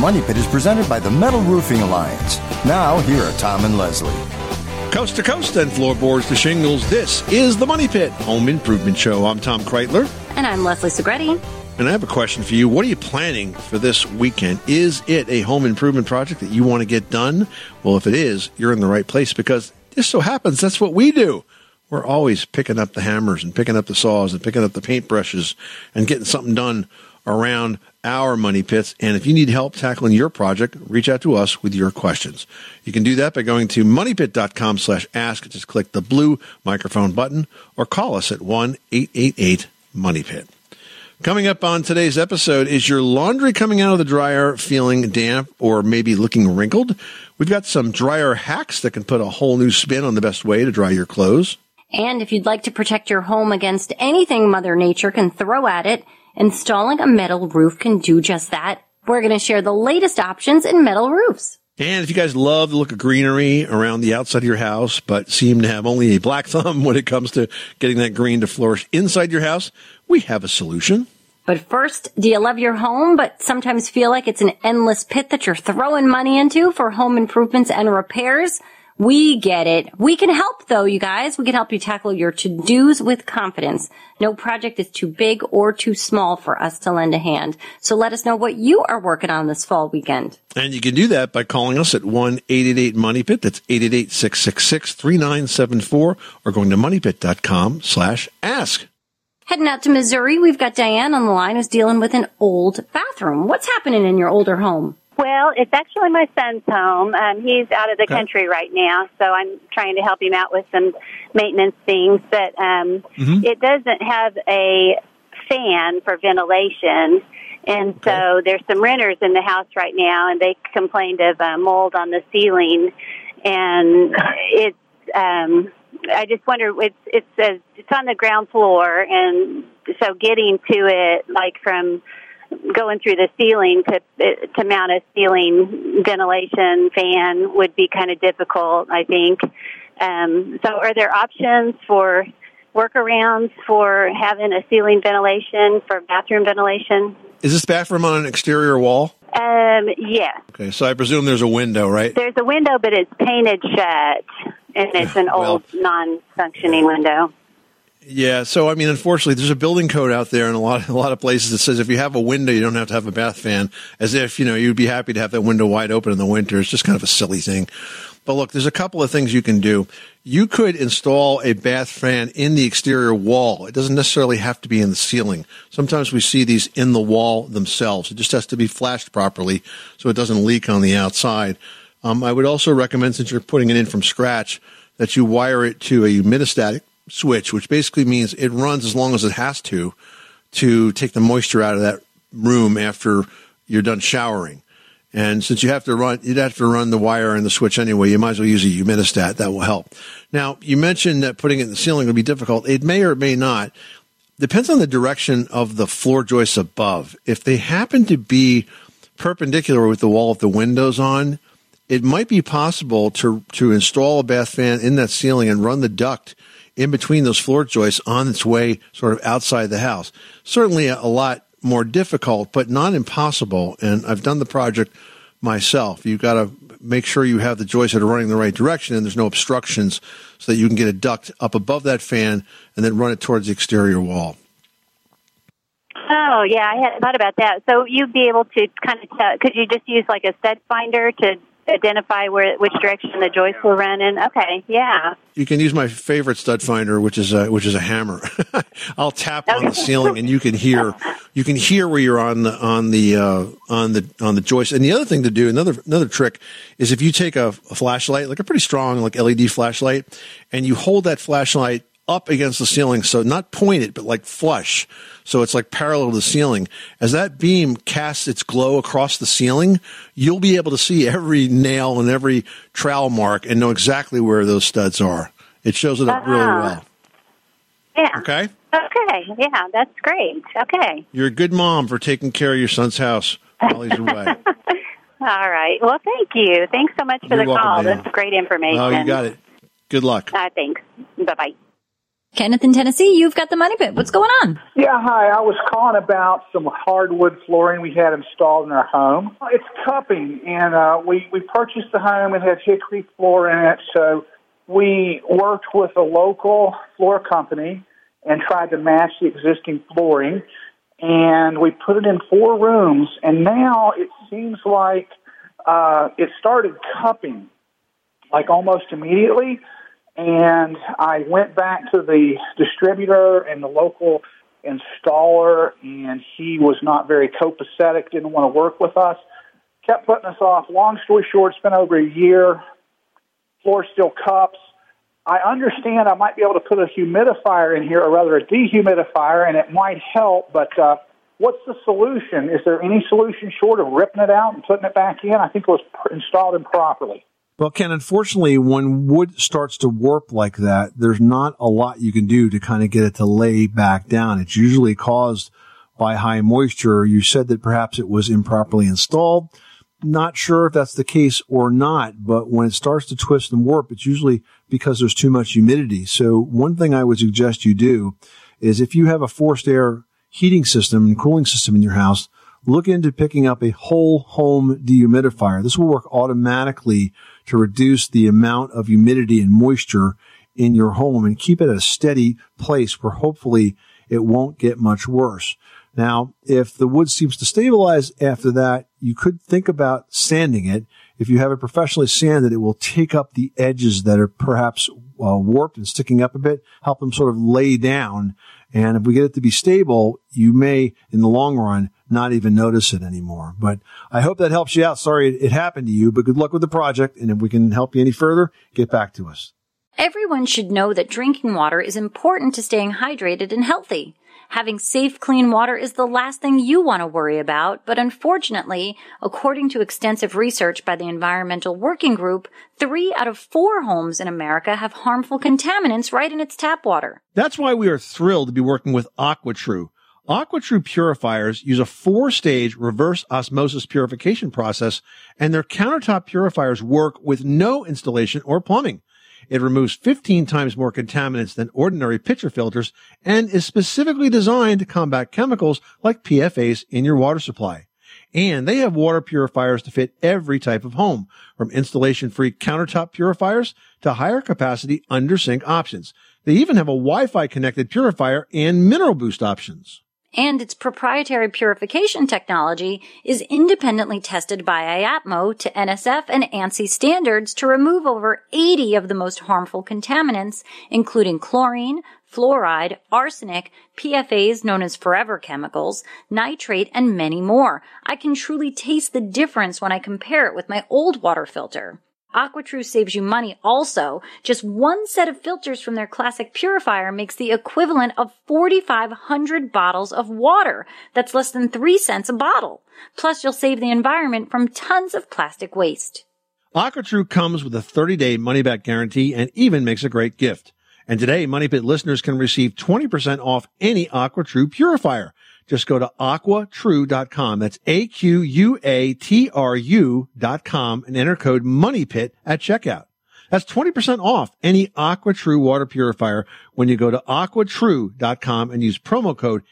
Money Pit is presented by the Metal Roofing Alliance. Now, here are Tom and Leslie. Coast to coast and floorboards to shingles, this is the Money Pit Home Improvement Show. I'm Tom Kreitler. And I'm Leslie Segretti. And I have a question for you. What are you planning for this weekend? Is it a home improvement project that you want to get done? Well, if it is, you're in the right place because this so happens that's what we do. We're always picking up the hammers and picking up the saws and picking up the paintbrushes and getting something done around our money pits. And if you need help tackling your project, reach out to us with your questions. You can do that by going to moneypit.com/ask. Just click the blue microphone button or call us at 1-888-MONEYPIT. Coming up on today's episode, is your laundry coming out of the dryer feeling damp or maybe looking wrinkled? We've got some dryer hacks that can put a whole new spin on the best way to dry your clothes. And if you'd like to protect your home against anything Mother Nature can throw at it, installing a metal roof can do just that. We're going to share the latest options in metal roofs. And if you guys love the look of greenery around the outside of your house, but seem to have only a black thumb when it comes to getting that green to flourish inside your house, we have a solution. But first, do you love your home, but sometimes feel like it's an endless pit that you're throwing money into for home improvements and repairs? We get it. We can help, though, you guys. We can help you tackle your to-dos with confidence. No project is too big or too small for us to lend a hand. So let us know what you are working on this fall weekend. And you can do that by calling us at 1-888-MONEYPIT. That's 888-666-3974 or going to moneypit.com/ask. Heading out to Missouri, we've got Diane on the line who's dealing with an old bathroom. What's happening in your older home? Well, it's actually my son's home. He's out of the country right now, so I'm trying to help him out with some maintenance things. But it doesn't have a fan for ventilation, and so there's some renters in the house right now, and they complained of mold on the ceiling. And it's I just wonder, it's on the ground floor, and so getting to it, like from going through the ceiling to mount a ceiling ventilation fan would be kind of difficult, I think. So are there options for workarounds for having a ceiling ventilation for bathroom ventilation? Is this bathroom on an exterior wall? Yeah. Okay, so I presume there's a window, right? There's a window, but it's painted shut, and it's an old, non-functioning window. Yeah, so I mean, unfortunately, there's a building code out there in a lot of places that says if you have a window, you don't have to have a bath fan. As if you'd be happy to have that window wide open in the winter. It's just kind of a silly thing. But look, there's a couple of things you can do. You could install a bath fan in the exterior wall. It doesn't necessarily have to be in the ceiling. Sometimes we see these in the wall themselves. It just has to be flashed properly so it doesn't leak on the outside. I would also recommend, since you're putting it in from scratch, that you wire it to a humidistatic switch, which basically means it runs as long as it has to take the moisture out of that room after you're done showering. And since you'd have to run the wire and the switch anyway, you might as well use a humidistat. That will help. Now, you mentioned that putting it in the ceiling would be difficult. It may or may not. Depends on the direction of the floor joists above. If they happen to be perpendicular with the wall with the windows on, it might be possible to install a bath fan in that ceiling and run the duct in between those floor joists on its way sort of outside the house. Certainly a lot more difficult, but not impossible. And I've done the project myself. You've got to make sure you have the joists that are running in the right direction and there's no obstructions so that you can get a duct up above that fan and then run it towards the exterior wall. Oh, yeah, I hadn't thought about that. So you'd be able to kind of could you just use like a stud finder to identify which direction the joist will run in? Okay, yeah. You can use my favorite stud finder, which is a hammer. I'll tap on the ceiling, and you can hear where you're on the joist. And the other thing to do, another trick, is if you take a flashlight, like a pretty strong like LED flashlight, and you hold that flashlight up against the ceiling, so not pointed, but like flush. So it's like parallel to the ceiling. As that beam casts its glow across the ceiling, you'll be able to see every nail and every trowel mark and know exactly where those studs are. It shows it up really well. Yeah. Okay? Okay. Yeah, that's great. Okay. You're a good mom for taking care of your son's house while he's away. All right. Well, thank you. Thanks so much for the call. That's great information. Oh, you got it. Good luck. Thanks. Bye-bye. Kenneth in Tennessee, you've got the Money Pit. What's going on? Yeah, hi. I was calling about some hardwood flooring we had installed in our home. It's cupping, and we purchased the home and had hickory floor in it, so we worked with a local floor company and tried to match the existing flooring, and we put it in 4 rooms, and now it seems like it started cupping, like almost immediately. And I went back to the distributor and the local installer, and he was not very copacetic, didn't want to work with us, kept putting us off. Long story short, it's been over a year. Floor still cups. I understand I might be able to put a humidifier in here, or rather a dehumidifier, and it might help, but what's the solution? Is there any solution short of ripping it out and putting it back in? I think it was installed improperly. Well, Ken, unfortunately, when wood starts to warp like that, there's not a lot you can do to kind of get it to lay back down. It's usually caused by high moisture. You said that perhaps it was improperly installed. Not sure if that's the case or not, but when it starts to twist and warp, it's usually because there's too much humidity. So one thing I would suggest you do is if you have a forced air heating system and cooling system in your house, look into picking up a whole home dehumidifier. This will work automatically to reduce the amount of humidity and moisture in your home and keep it at a steady place where hopefully it won't get much worse. Now, if the wood seems to stabilize after that, you could think about sanding it. If you have it professionally sanded, it will take up the edges that are perhaps warped and sticking up a bit, help them sort of lay down. And if we get it to be stable, you may, in the long run, not even notice it anymore. But I hope that helps you out. Sorry it happened to you, but good luck with the project. And if we can help you any further, get back to us. Everyone should know that drinking water is important to staying hydrated and healthy. Having safe, clean water is the last thing you want to worry about, but unfortunately, according to extensive research by the Environmental Working Group, 3 out of 4 homes in America have harmful contaminants right in its tap water. That's why we are thrilled to be working with AquaTrue. AquaTrue purifiers use a 4-stage reverse osmosis purification process, and their countertop purifiers work with no installation or plumbing. It removes 15 times more contaminants than ordinary pitcher filters and is specifically designed to combat chemicals like PFAS in your water supply. And they have water purifiers to fit every type of home, from installation-free countertop purifiers to higher capacity under-sink options. They even have a Wi-Fi connected purifier and mineral boost options. And its proprietary purification technology is independently tested by IAPMO to NSF and ANSI standards to remove over 80 of the most harmful contaminants, including chlorine, fluoride, arsenic, PFAS known as forever chemicals, nitrate, and many more. I can truly taste the difference when I compare it with my old water filter. AquaTrue saves you money also. Just one set of filters from their classic purifier makes the equivalent of 4,500 bottles of water. That's less than 3 cents a bottle. Plus, you'll save the environment from tons of plastic waste. AquaTrue comes with a 30-day money-back guarantee and even makes a great gift. And today, Money Pit listeners can receive 20% off any AquaTrue purifier. Just go to aquatrue.com. That's AQUATRU.com and enter code MONEYPIT at checkout. That's 20% off any AquaTrue water purifier when you go to aquatrue.com and use promo code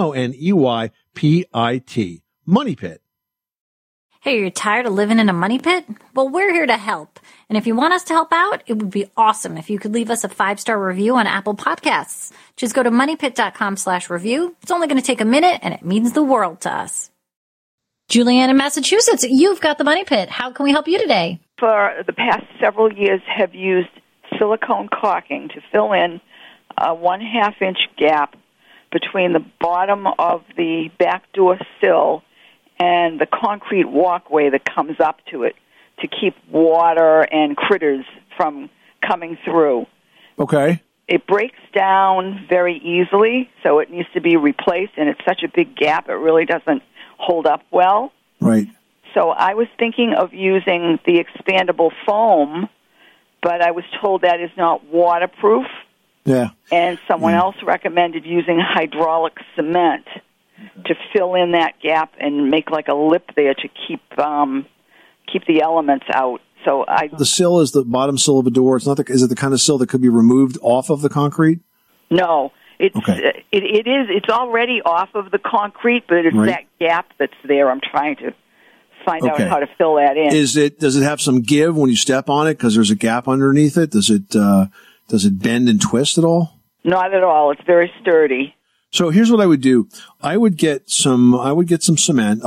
MONEYPIT. Money Pit. Hey, you're tired of living in a money pit? Well, we're here to help. And if you want us to help out, it would be awesome if you could leave us a 5-star review on Apple Podcasts. Just go to moneypit.com/review. It's only going to take a minute, and it means the world to us. Julianne in Massachusetts, you've got the Money Pit. How can we help you today? For the past several years, have used silicone caulking to fill in a 1/2-inch gap between the bottom of the back door sill and the concrete walkway that comes up to it to keep water and critters from coming through. Okay. It breaks down very easily, so it needs to be replaced, and it's such a big gap, it really doesn't hold up well. Right. So I was thinking of using the expandable foam, but I was told that is not waterproof. Yeah. And someone else recommended using hydraulic cement to fill in that gap and make like a lip there to keep the elements out. The sill is the bottom sill of a door. It's not. Is it the kind of sill that could be removed off of the concrete? No. It's Okay. It's already off of the concrete, but it's that gap that's there. I'm trying to find out how to fill that in. Does it have some give when you step on it because there's a gap underneath it? Does it bend and twist at all? Not at all. It's very sturdy. So here's what I would do. I would get some cement,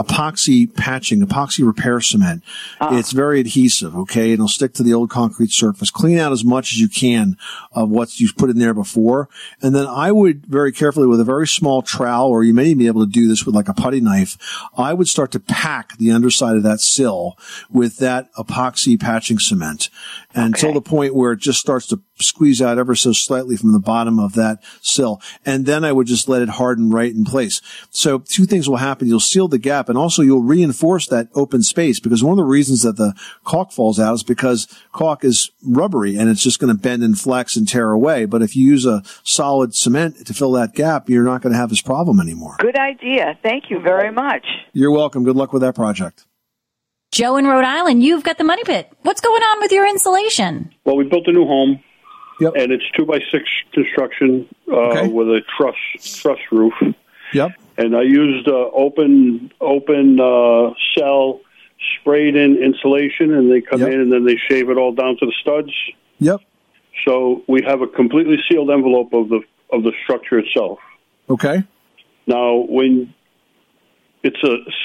epoxy repair cement. It's very adhesive, okay? It'll stick to the old concrete surface. Clean out as much as you can of what you've put in there before. And then I would very carefully with a very small trowel, or you may even be able to do this with like a putty knife, I would start to pack the underside of that sill with that epoxy patching cement until the point where it just starts to squeeze out ever so slightly from the bottom of that sill. And then I would just let it harden right in place. So two things will happen. You'll seal the gap, and also you'll reinforce that open space, because one of the reasons that the caulk falls out is because caulk is rubbery and it's just going to bend and flex and tear away. But if you use a solid cement to fill that gap, you're not going to have this problem anymore. Good idea. Thank you very much. You're welcome. Good luck with that project. Joe in Rhode Island, you've got the money pit. What's going on with your insulation? Well, we built a new home. Yep. And it's 2x6 construction with a truss roof. Yep. And I used open cell sprayed in insulation, and they come in and then they shave it all down to the studs. Yep. So we have a completely sealed envelope of the structure itself. Okay. Now, when it's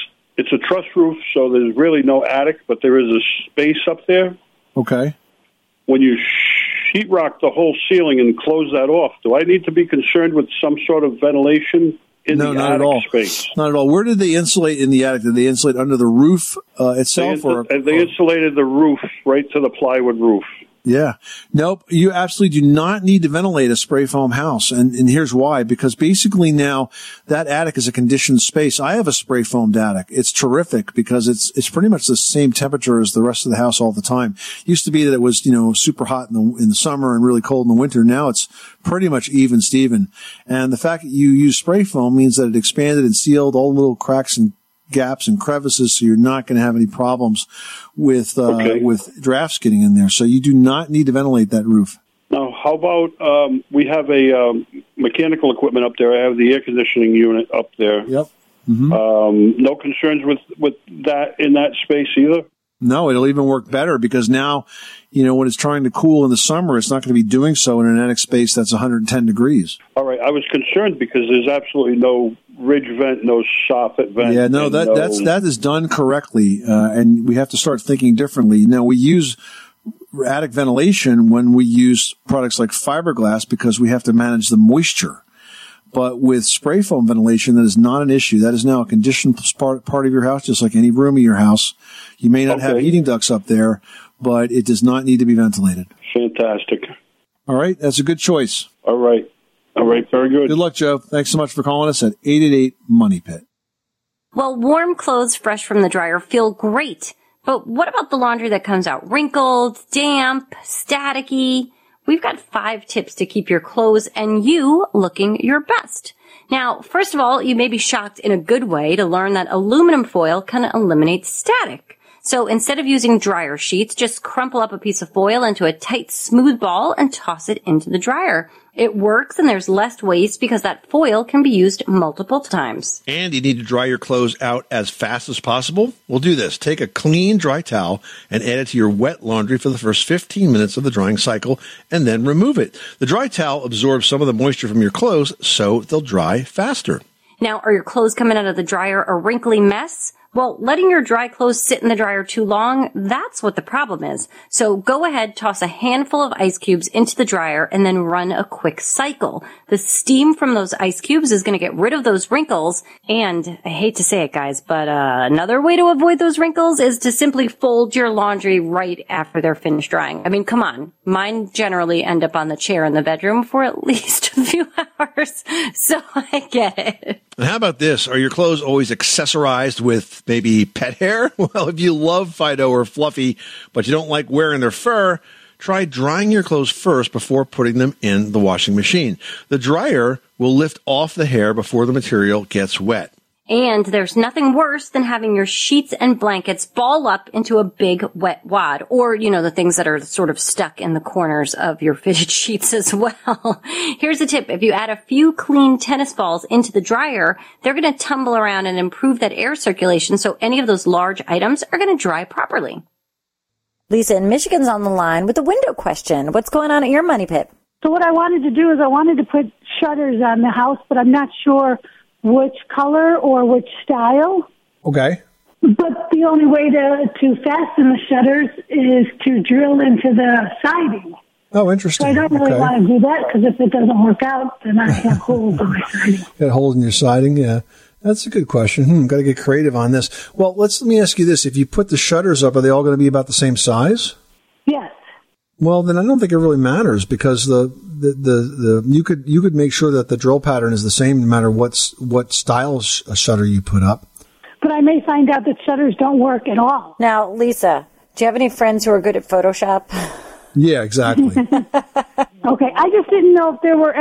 a truss roof, so there's really no attic, but there is a space up there. Okay. When you sheetrock the whole ceiling and close that off, do I need to be concerned with some sort of ventilation in the not attic at all. space? Not at all. Where did they insulate in the attic? Did they insulate under the roof itself? They insulated the roof right to the plywood roof. Yeah. Nope. You absolutely do not need to ventilate a spray foam house. And here's why. Because basically now that attic is a conditioned space. I have a spray foamed attic. It's terrific because it's pretty much the same temperature as the rest of the house all the time. It used to be that it was, super hot in the summer and really cold in the winter. Now it's pretty much even Steven. And the fact that you use spray foam means that it expanded and sealed all the little cracks and gaps and crevices, so you're not going to have any problems with drafts getting in there. So you do not need to ventilate that roof. Now, how about we have a mechanical equipment up there. I have the air conditioning unit up there. Yep. Mm-hmm. No concerns with that in that space either? No, it'll even work better because now, when it's trying to cool in the summer, it's not going to be doing so in an attic space that's 110 degrees. All right. I was concerned because there's absolutely no ridge vent, no soffit vent. Yeah, no, that is done correctly, and we have to start thinking differently. Now, we use attic ventilation when we use products like fiberglass because we have to manage the moisture. But with spray foam ventilation, that is not an issue. That is now a conditioned part of your house, just like any room of your house. You may not have heating ducts up there, but it does not need to be ventilated. Fantastic. All right. That's a good choice. All right. Very good. Good luck, Joe. Thanks so much for calling us at 888-MONEY-PIT. Well, warm clothes fresh from the dryer feel great. But what about the laundry that comes out wrinkled, damp, staticky? We've got 5 tips to keep your clothes and you looking your best. Now, first of all, you may be shocked in a good way to learn that aluminum foil can eliminate static. So instead of using dryer sheets, just crumple up a piece of foil into a tight, smooth ball and toss it into the dryer. It works and there's less waste because that foil can be used multiple times. And you need to dry your clothes out as fast as possible? Well, do this. Take a clean, dry towel and add it to your wet laundry for the first 15 minutes of the drying cycle and then remove it. The dry towel absorbs some of the moisture from your clothes, so they'll dry faster. Now, are your clothes coming out of the dryer a wrinkly mess? Well, letting your dry clothes sit in the dryer too long, that's what the problem is. So go ahead, toss a handful of ice cubes into the dryer and then run a quick cycle. The steam from those ice cubes is going to get rid of those wrinkles. And I hate to say it, guys, but another way to avoid those wrinkles is to simply fold your laundry right after they're finished drying. I mean, come on. Mine generally end up on the chair in the bedroom for at least a few hours. So I get it. And how about this? Are your clothes always accessorized with maybe pet hair? Well, if you love Fido or Fluffy, but you don't like wearing their fur, try drying your clothes first before putting them in the washing machine. The dryer will lift off the hair before the material gets wet. And there's nothing worse than having your sheets and blankets ball up into a big wet wad, or, the things that are sort of stuck in the corners of your fitted sheets as well. Here's a tip. If you add a few clean tennis balls into the dryer, they're going to tumble around and improve that air circulation, so any of those large items are going to dry properly. Lisa in Michigan's on the line with a window question. What's going on at your money pit? So what I wanted to do is I wanted to put shutters on the house, but I'm not sure which color or which style. Okay. But the only way to fasten the shutters is to drill into the siding. Oh, interesting. So I don't really want to do that, because if it doesn't work out, then I have holes in my siding. Got holes in your siding? Yeah. That's a good question. Got to get creative on this. Well, let me ask you this. If you put the shutters up, are they all going to be about the same size? Yes. Well, then I don't think it really matters, because you could make sure that the drill pattern is the same no matter what style shutter you put up. But I may find out that shutters don't work at all. Now, Lisa, do you have any friends who are good at Photoshop? Yeah, exactly. Okay, I just didn't know if there were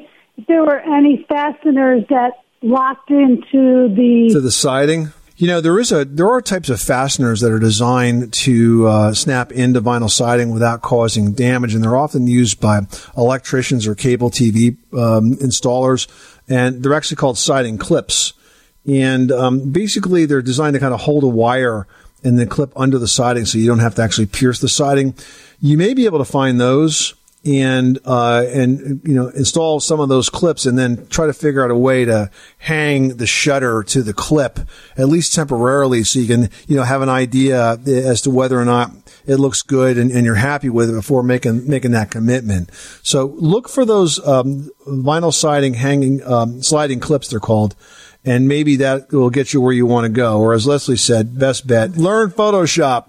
any fasteners that locked into the siding. There are types of fasteners that are designed to snap into vinyl siding without causing damage, and they're often used by electricians or cable TV installers, and they're actually called siding clips. And basically, they're designed to kind of hold a wire and then clip under the siding, so you don't have to actually pierce the siding. You may be able to find those and install some of those clips, and then try to figure out a way to hang the shutter to the clip, at least temporarily, so you can, have an idea as to whether or not it looks good and you're happy with it before making that commitment. So look for those vinyl siding hanging sliding clips, they're called, and maybe that will get you where you want to go. Or as Leslie said, best bet, learn Photoshop.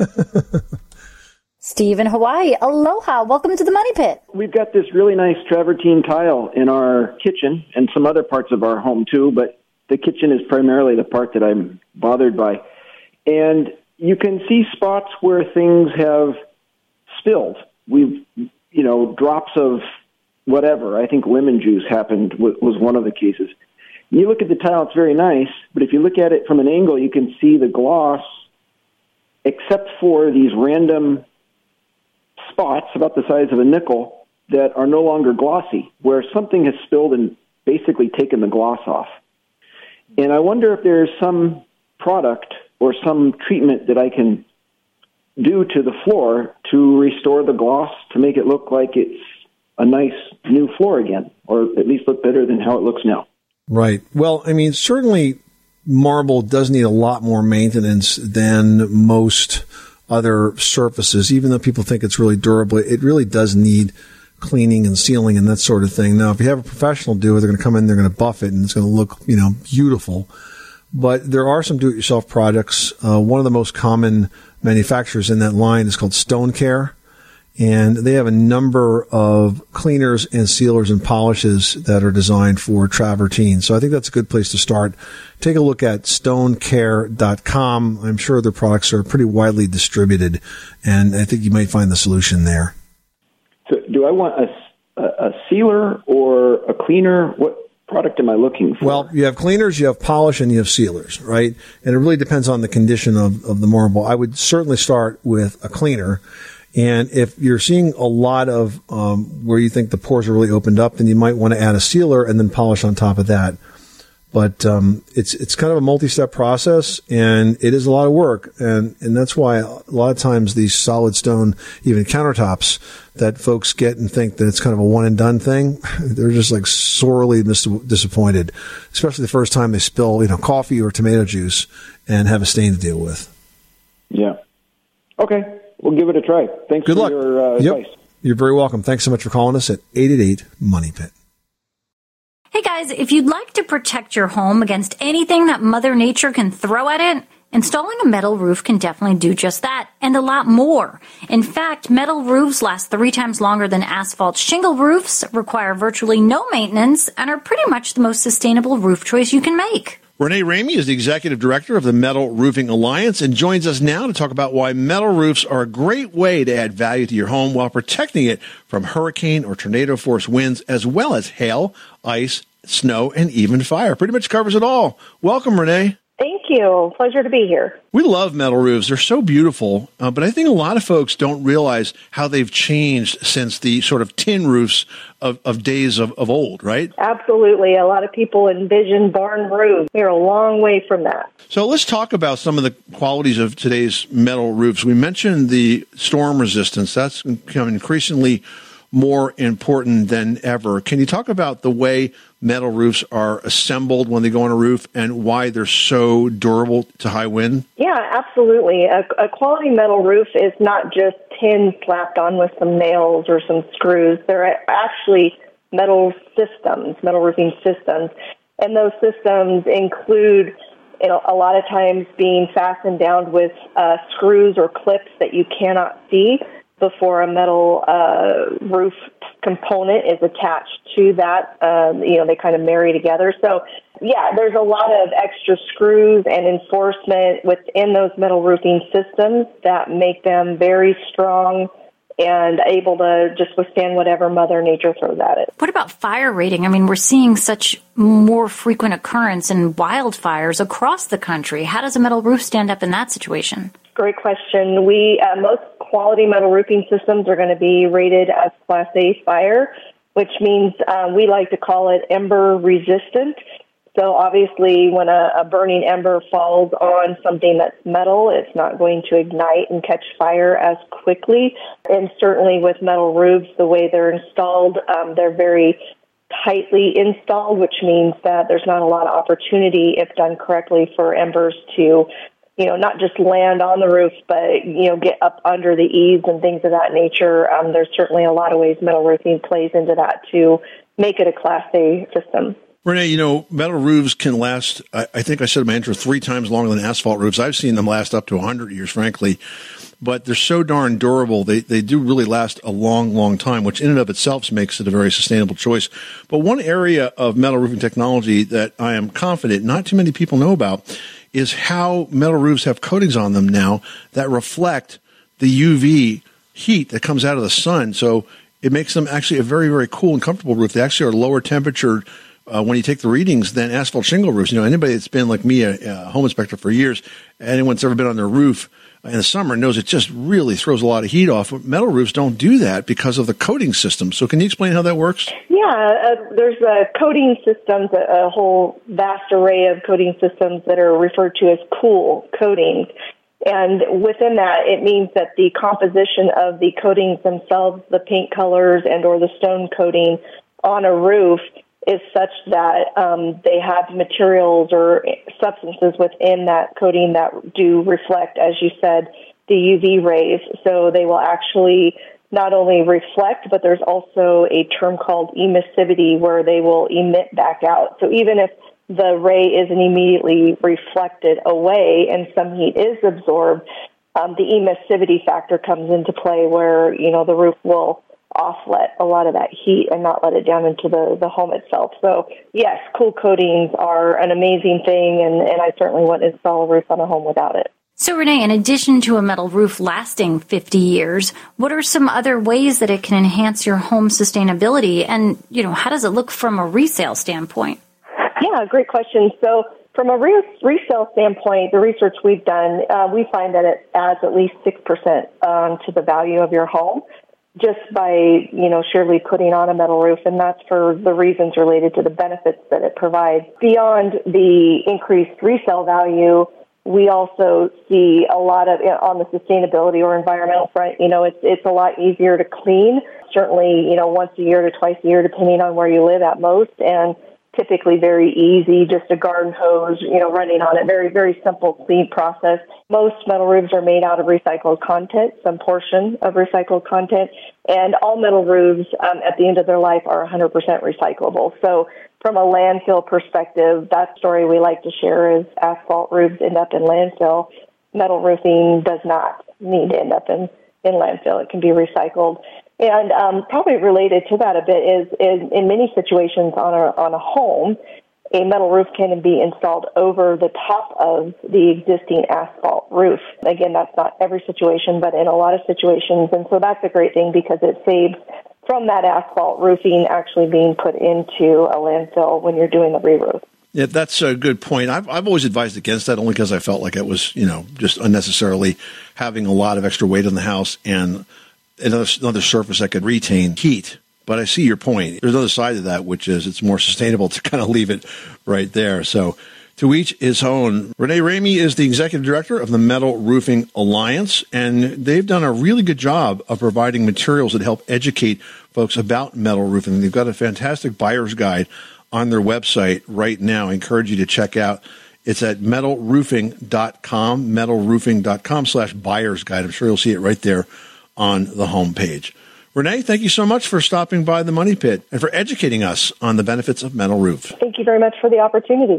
Steve in Hawaii. Aloha. Welcome to the Money Pit. We've got this really nice travertine tile in our kitchen and some other parts of our home too, but the kitchen is primarily the part that I'm bothered by. And you can see spots where things have spilled. Drops of whatever. I think lemon juice was one of the cases. You look at the tile, it's very nice, but if you look at it from an angle, you can see the gloss, except for these random spots about the size of a nickel that are no longer glossy, where something has spilled and basically taken the gloss off. And I wonder if there's some product or some treatment that I can do to the floor to restore the gloss, to make it look like it's a nice new floor again, or at least look better than how it looks now. Right. Well, certainly marble does need a lot more maintenance than most other surfaces. Even though people think it's really durable, it really does need cleaning and sealing and that sort of thing. Now, if you have a professional do it, they're going to come in, they're going to buff it, and it's going to look, beautiful. But there are some do-it-yourself products. One of the most common manufacturers in that line is called Stone Care. And they have a number of cleaners and sealers and polishes that are designed for travertine. So I think that's a good place to start. Take a look at stonecare.com. I'm sure their products are pretty widely distributed, and I think you might find the solution there. So do I want a sealer or a cleaner? What product am I looking for? Well, you have cleaners, you have polish, and you have sealers, right? And it really depends on the condition of the marble. I would certainly start with a cleaner. And if you're seeing a lot of where you think the pores are really opened up, then you might want to add a sealer and then polish on top of that. But it's kind of a multi-step process, and it is a lot of work. And that's why a lot of times these solid stone, even countertops that folks get and think that it's kind of a one-and-done thing, they're just like sorely disappointed, especially the first time they spill coffee or tomato juice and have a stain to deal with. Yeah. Okay. We'll give it a try. Thanks Good for luck. your advice. You're very welcome. Thanks so much for calling us at 888-MONEY-PIT. Hey guys, if you'd like to protect your home against anything that Mother Nature can throw at it, installing a metal roof can definitely do just that, and a lot more. In fact, metal roofs last 3 times longer than asphalt shingle roofs, require virtually no maintenance, and are pretty much the most sustainable roof choice you can make. Renee Ramey is the executive director of the Metal Roofing Alliance and joins us now to talk about why metal roofs are a great way to add value to your home while protecting it from hurricane or tornado force winds, as well as hail, ice, snow, and even fire. Pretty much covers it all. Welcome, Renee. Thank you. Pleasure to be here. We love metal roofs. They're so beautiful, but I think a lot of folks don't realize how they've changed since the sort of tin roofs of days of old, right? Absolutely. A lot of people envision barn roofs. We're a long way from that. So let's talk about some of the qualities of today's metal roofs. We mentioned the storm resistance. That's becoming increasingly more important than ever. Can you talk about the way metal roofs are assembled when they go on a roof and why they're so durable to high wind? Yeah, absolutely. A quality metal roof is not just tin slapped on with some nails or some screws. They're actually metal systems, metal roofing systems. And those systems include, a lot of times being fastened down with screws or clips that you cannot see before a metal roof component is attached to that. They kind of marry together. So, yeah, there's a lot of extra screws and enforcement within those metal roofing systems that make them very strong and able to just withstand whatever Mother Nature throws at it. What about fire rating? I mean, we're seeing such more frequent occurrence in wildfires across the country. How does a metal roof stand up in that situation? Great question. Most quality metal roofing systems are going to be rated as Class A fire, which means we like to call it ember resistant. So obviously when a burning ember falls on something that's metal, it's not going to ignite and catch fire as quickly. And certainly with metal roofs, the way they're installed, they're very tightly installed, which means that there's not a lot of opportunity, if done correctly, for embers to not just land on the roof, but, get up under the eaves and things of that nature. There's certainly a lot of ways metal roofing plays into that to make it a Class A system. Renee, metal roofs can last, I think I said in my intro, 3 times longer than asphalt roofs. I've seen them last up to 100 years, frankly. But they're so darn durable. They do really last a long, long time, which in and of itself makes it a very sustainable choice. But one area of metal roofing technology that I am confident not too many people know about is how metal roofs have coatings on them now that reflect the UV heat that comes out of the sun. So it makes them actually a very, very cool and comfortable roof. They actually are lower temperature when you take the readings than asphalt shingle roofs. Anybody that's been like me, a home inspector for years, anyone that's ever been on their roof in the summer knows it just really throws a lot of heat off. But metal roofs don't do that because of the coating system. So can you explain how that works? Yeah, there's coating systems, a whole vast array of coating systems that are referred to as cool coatings. And within that, it means that the composition of the coatings themselves, the paint colors and or the stone coating on a roof is such that they have materials or substances within that coating that do reflect, as you said, the UV rays. So they will actually not only reflect, but there's also a term called emissivity where they will emit back out. So even if the ray isn't immediately reflected away and some heat is absorbed, the emissivity factor comes into play where, the roof will offlet a lot of that heat and not let it down into the home itself. So yes, cool coatings are an amazing thing, and I certainly wouldn't install a roof on a home without it. So Renee, in addition to a metal roof lasting 50 years, what are some other ways that it can enhance your home sustainability? And, how does it look from a resale standpoint? Yeah, great question. So from a resale standpoint, the research we've done, we find that it adds at least 6% to the value of your home just by, surely putting on a metal roof, and that's for the reasons related to the benefits that it provides. Beyond the increased resale value, we also see a lot of, on the sustainability or environmental front, it's a lot easier to clean, certainly, once a year to twice a year, depending on where you live at most, and typically very easy, just a garden hose, running on it. Very, very simple, clean process. Most metal roofs are made out of recycled content, some portion of recycled content, and all metal roofs at the end of their life are 100% recyclable. So from a landfill perspective, that story we like to share is asphalt roofs end up in landfill. Metal roofing does not need to end up in landfill. It can be recycled. And probably related to that a bit is in many situations on a home, a metal roof can be installed over the top of the existing asphalt roof. Again, that's not every situation, but in a lot of situations. And so that's a great thing because it saves from that asphalt roofing actually being put into a landfill when you're doing the re-roof. Yeah, that's a good point. I've always advised against that only because I felt like it was, just unnecessarily having a lot of extra weight on the house and another surface that could retain heat. But I see your point. There's another side to that, which is it's more sustainable to kind of leave it right there. So to each his own. Renee Ramey is the executive director of the Metal Roofing Alliance, and they've done a really good job of providing materials that help educate folks about metal roofing. They've got a fantastic buyer's guide on their website right now. I encourage you to check out. It's at metalroofing.com, metalroofing.com/buyer's guide. I'm sure you'll see it right there on the homepage. Renee, thank you so much for stopping by the Money Pit and for educating us on the benefits of metal roofs. Thank you very much for the opportunity.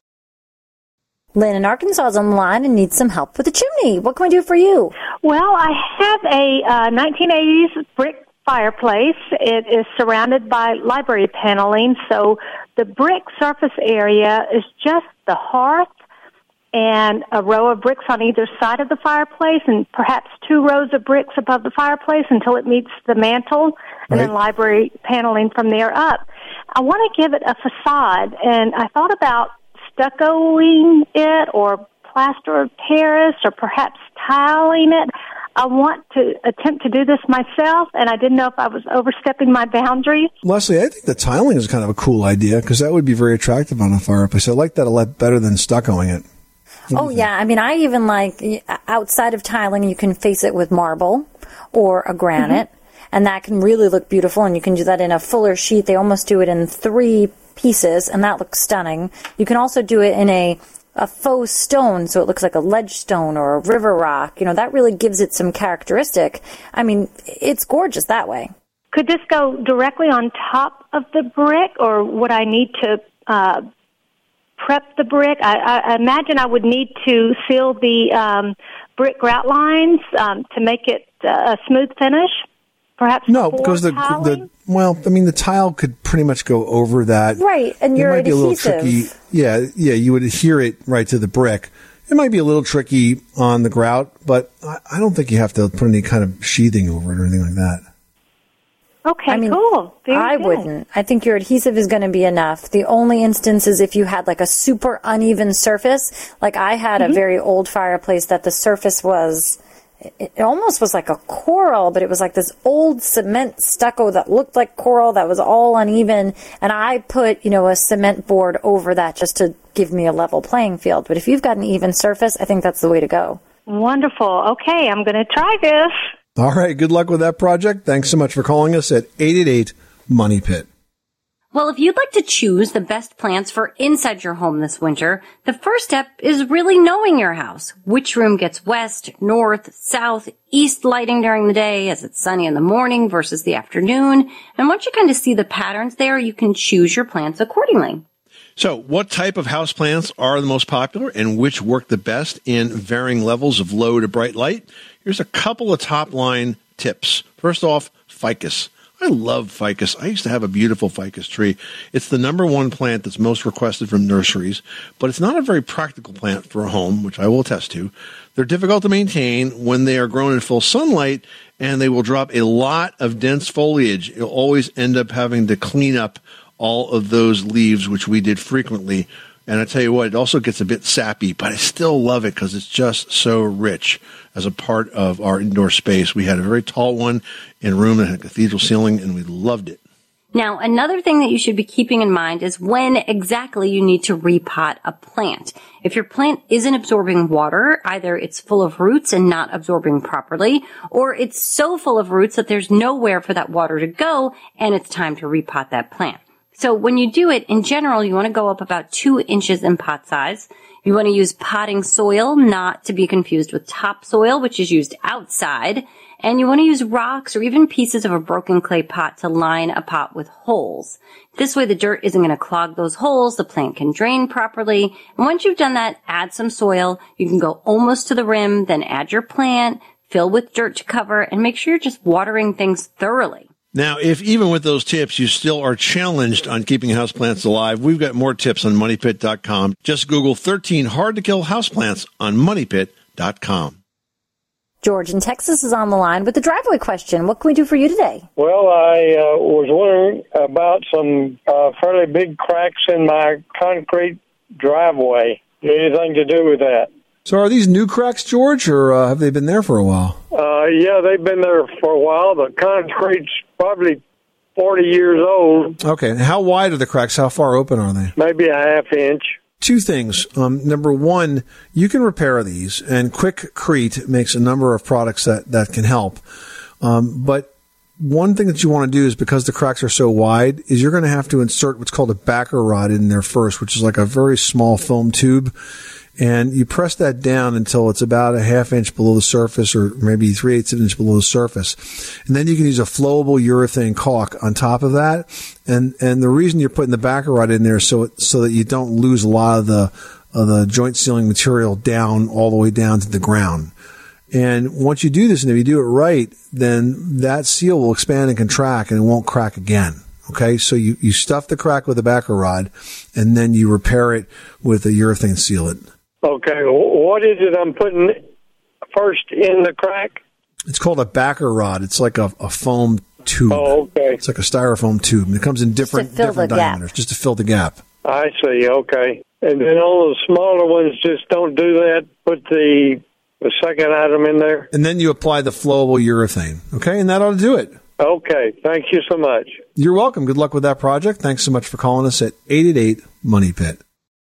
Lynn in Arkansas is on the line and needs some help with the chimney. What can we do for you? Well, I have a 1980s brick fireplace. It is surrounded by library paneling, so the brick surface area is just the hearth and a row of bricks on either side of the fireplace and perhaps 2 rows of bricks above the fireplace until it meets the mantle, and then library paneling from there up. I want to give it a facade, and I thought about stuccoing it or plaster of Paris or perhaps tiling it. I want to attempt to do this myself, and I didn't know if I was overstepping my boundaries. Leslie, I think the tiling is kind of a cool idea because that would be very attractive on a fireplace. I like that a lot better than stuccoing it. Oh, yeah. I mean, I even like outside of tiling, you can face it with marble or a granite, and that can really look beautiful, and you can do that in a fuller sheet. They almost do it in 3 pieces, and that looks stunning. You can also do it in a faux stone, so it looks like a ledge stone or a river rock. That really gives it some characteristic. I mean, it's gorgeous that way. Could this go directly on top of the brick, or would I need to prep the brick? I imagine I would need to seal the brick grout lines to make it a smooth finish. Perhaps no, because the tile could pretty much go over that. Right, and you're adhesive. It might be a little tricky. Yeah, you would adhere it right to the brick. It might be a little tricky on the grout, but I don't think you have to put any kind of sheathing over it or anything like that. Okay, cool. I wouldn't. I think your adhesive is going to be enough. The only instance is if you had like a super uneven surface. Like I had a very old fireplace that the surface was... It almost was like a coral, but it was like this old cement stucco that looked like coral that was all uneven. And I put, a cement board over that just to give me a level playing field. But if you've got an even surface, I think that's the way to go. Wonderful. Okay, I'm going to try this. All right. Good luck with that project. Thanks so much for calling us at 888-MONEY-PIT. Well, if you'd like to choose the best plants for inside your home this winter, the first step is really knowing your house. Which room gets west, north, south, east lighting during the day as it's sunny in the morning versus the afternoon. And once you kind of see the patterns there, you can choose your plants accordingly. So what type of house plants are the most popular and which work the best in varying levels of low to bright light? Here's a couple of top line tips. First off, ficus. I love ficus. I used to have a beautiful ficus tree. It's the number 1 plant that's most requested from nurseries, but it's not a very practical plant for a home, which I will attest to. They're difficult to maintain when they are grown in full sunlight, and they will drop a lot of dense foliage. You'll always end up having to clean up all of those leaves, which we did frequently. And I tell you what, it also gets a bit sappy, but I still love it because it's just so rich as a part of our indoor space. We had a very tall one in a room that had a cathedral ceiling, and we loved it. Now, another thing that you should be keeping in mind is when exactly you need to repot a plant. If your plant isn't absorbing water, either it's full of roots and not absorbing properly, or it's so full of roots that there's nowhere for that water to go, and it's time to repot that plant. So when you do it, in general, you want to go up about 2 inches in pot size. You want to use potting soil, not to be confused with topsoil, which is used outside. And you want to use rocks or even pieces of a broken clay pot to line a pot with holes. This way the dirt isn't going to clog those holes. The plant can drain properly. And once you've done that, add some soil. You can go almost to the rim, then add your plant, fill with dirt to cover, and make sure you're just watering things thoroughly. Now, if even with those tips you still are challenged on keeping houseplants alive, we've got more tips on MoneyPit.com. Just Google 13 hard-to-kill houseplants on MoneyPit.com. George in Texas is on the line with the driveway question. What can we do for you today? Well, I was wondering about some fairly big cracks in my concrete driveway. Anything to do with that? So are these new cracks, George, or have they been there for a while? Yeah, they've been there for a while. The concrete's probably 40 years old. Okay. And how wide are the cracks? How far open are they? Maybe a half inch. Two things. Number one, you can repair these, and Quikrete makes a number of products that can help. But one thing that you want to do is, because the cracks are so wide, is you're going to have to insert what's called a backer rod in there first, which is like a very small foam tube. And you press that down until it's about a half inch below the surface, or maybe 3/8 of an inch below the surface. And then you can use a flowable urethane caulk on top of that. And the reason you're putting the backer rod in there is so that you don't lose a lot of the joint sealing material down all the way down to the ground. And once you do this, and if you do it right, then that seal will expand and contract and it won't crack again. Okay, so you stuff the crack with a backer rod, and then you repair it with a urethane sealant. Okay, what is it I'm putting first in the crack? It's called a backer rod. It's like a foam tube. Oh, okay. It's like a styrofoam tube, and it comes in different diameters, just to fill the gap. I see, okay. And then all the smaller ones, just don't do that. Put the second item in there. And then you apply the flowable urethane, okay? And that ought to do it. Okay, thank you so much. You're welcome. Good luck with that project. Thanks so much for calling us at 888-MONEY-PIT.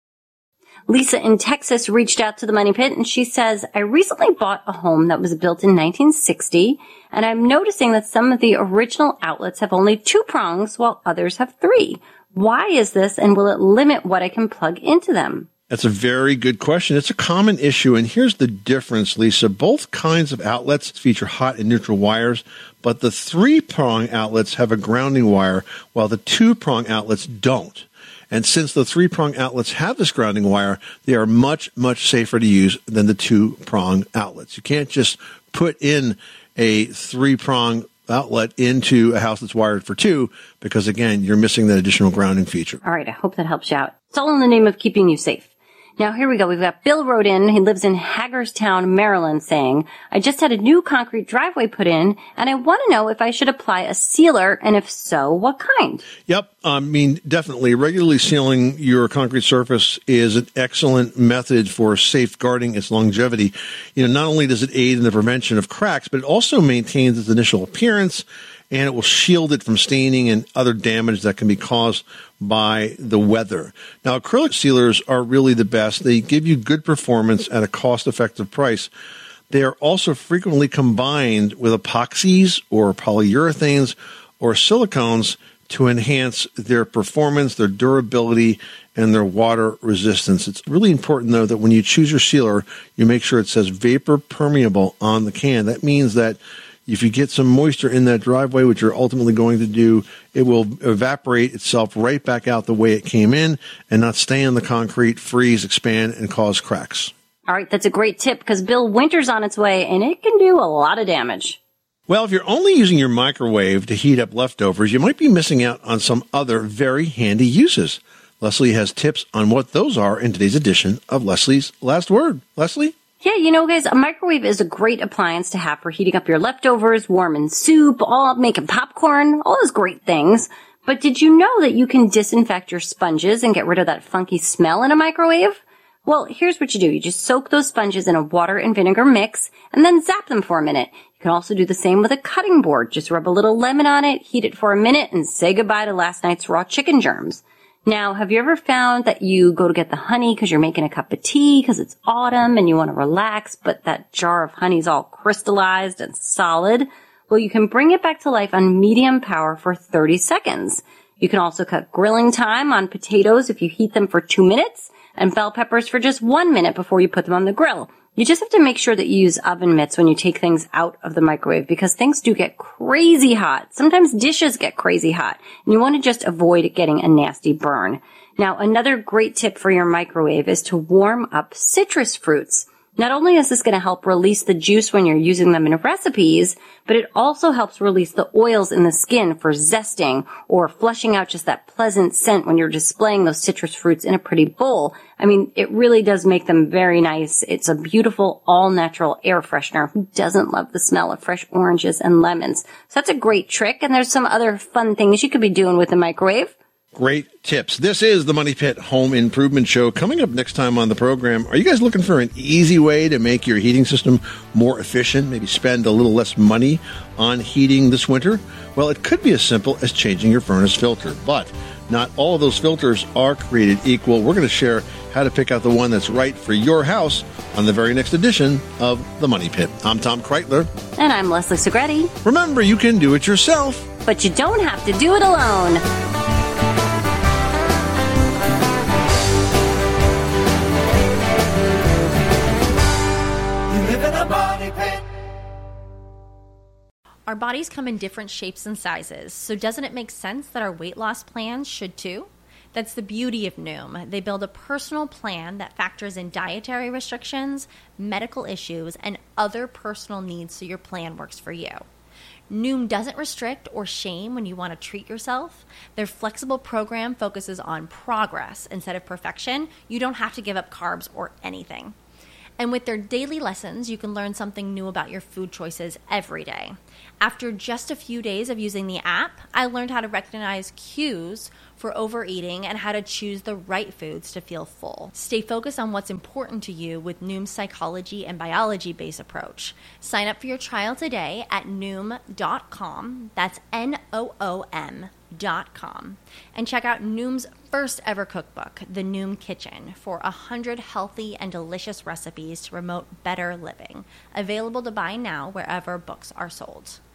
Lisa in Texas reached out to the Money Pit, and she says, I recently bought a home that was built in 1960, and I'm noticing that some of the original outlets have only 2 prongs while others have 3. Why is this, and will it limit what I can plug into them? That's a very good question. It's a common issue, and here's the difference, Lisa. Both kinds of outlets feature hot and neutral wires, but the 3-prong outlets have a grounding wire, while the 2-prong outlets don't. And since the 3-prong outlets have this grounding wire, they are much, much safer to use than the 2-prong outlets. You can't just put in a 3-prong outlet into a house that's wired for 2, because, again, you're missing that additional grounding feature. All right, I hope that helps you out. It's all in the name of keeping you safe. Now, here we go. We've got Bill wrote in. He lives in Hagerstown, Maryland, saying, I just had a new concrete driveway put in, and I want to know if I should apply a sealer, and if so, what kind? Yep. I mean, definitely. Regularly sealing your concrete surface is an excellent method for safeguarding its longevity. Not only does it aid in the prevention of cracks, but it also maintains its initial appearance, and it will shield it from staining and other damage that can be caused by the weather. Now, acrylic sealers are really the best. They give you good performance at a cost-effective price. They are also frequently combined with epoxies or polyurethanes or silicones to enhance their performance, their durability, and their water resistance. It's really important, though, that when you choose your sealer, you make sure it says vapor permeable on the can. That means that if you get some moisture in that driveway, which you're ultimately going to do, it will evaporate itself right back out the way it came in and not stay in the concrete, freeze, expand, and cause cracks. All right, that's a great tip, because Bill, winter's on its way, and it can do a lot of damage. Well, if you're only using your microwave to heat up leftovers, you might be missing out on some other very handy uses. Leslie has tips on what those are in today's edition of Leslie's Last Word. Leslie? Yeah, guys, a microwave is a great appliance to have for heating up your leftovers, warming soup, making popcorn, all those great things. But did you know that you can disinfect your sponges and get rid of that funky smell in a microwave? Well, here's what you do. You just soak those sponges in a water and vinegar mix and then zap them for a minute. You can also do the same with a cutting board. Just rub a little lemon on it, heat it for a minute, and say goodbye to last night's raw chicken germs. Now, have you ever found that you go to get the honey because you're making a cup of tea because it's autumn and you want to relax, but that jar of honey's all crystallized and solid? Well, you can bring it back to life on medium power for 30 seconds. You can also cut grilling time on potatoes if you heat them for 2 minutes, and bell peppers for just 1 minute before you put them on the grill. You just have to make sure that you use oven mitts when you take things out of the microwave, because things do get crazy hot. Sometimes dishes get crazy hot, and you want to just avoid getting a nasty burn. Now, another great tip for your microwave is to warm up citrus fruits. Not only is this going to help release the juice when you're using them in recipes, but it also helps release the oils in the skin for zesting or flushing out just that pleasant scent when you're displaying those citrus fruits in a pretty bowl. I mean, it really does make them very nice. It's a beautiful, all-natural air freshener. Who doesn't love the smell of fresh oranges and lemons? So that's a great trick, and there's some other fun things you could be doing with the microwave. Great tips. This is the Money Pit Home Improvement Show. Coming up next time on the program, are you guys looking for an easy way to make your heating system more efficient, maybe spend a little less money on heating this winter? Well, it could be as simple as changing your furnace filter, but not all of those filters are created equal. We're going to share how to pick out the one that's right for your house on the very next edition of The Money Pit. I'm Tom Kreitler. And I'm Leslie Segretti. Remember, you can do it yourself, but you don't have to do it alone. Our bodies come in different shapes and sizes, so doesn't it make sense that our weight loss plans should too? That's the beauty of Noom. They build a personal plan that factors in dietary restrictions, medical issues, and other personal needs so your plan works for you. Noom doesn't restrict or shame when you want to treat yourself. Their flexible program focuses on progress instead of perfection. You don't have to give up carbs or anything. And with their daily lessons, you can learn something new about your food choices every day. After just a few days of using the app, I learned how to recognize cues for overeating and how to choose the right foods to feel full. Stay focused on what's important to you with Noom's psychology and biology-based approach. Sign up for your trial today at Noom.com. That's Noom.com. And check out Noom's first ever cookbook, The Noom Kitchen, for 100 healthy and delicious recipes to promote better living. Available to buy now wherever books are sold.